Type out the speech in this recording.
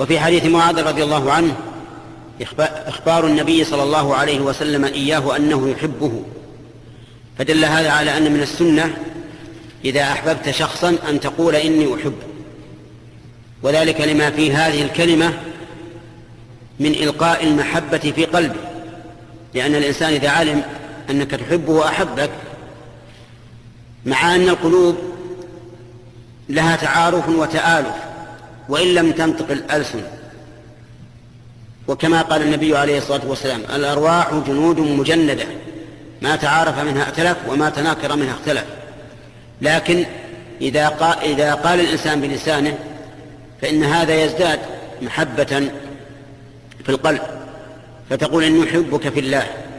وفي حديث معاذ رضي الله عنه إخبار النبي صلى الله عليه وسلم إياه أنه يحبه، فدل هذا على أن من السنة إذا أحببت شخصا أن تقول إني أحب، وذلك لما في هذه الكلمة من إلقاء المحبة في قلبه، لأن الإنسان إذا علم أنك تحبه وأحبك، مع أن القلوب لها تعارف وتآلف وإن لم تنطق الألسن، وكما قال النبي عليه الصلاة والسلام: الأرواح جنود مجندة ما تعارف منها ائتلف وما تناكر منها اختلف. لكن إذا قال الإنسان بلسانه فإن هذا يزداد محبة في القلب، فتقول إني أحبك في الله.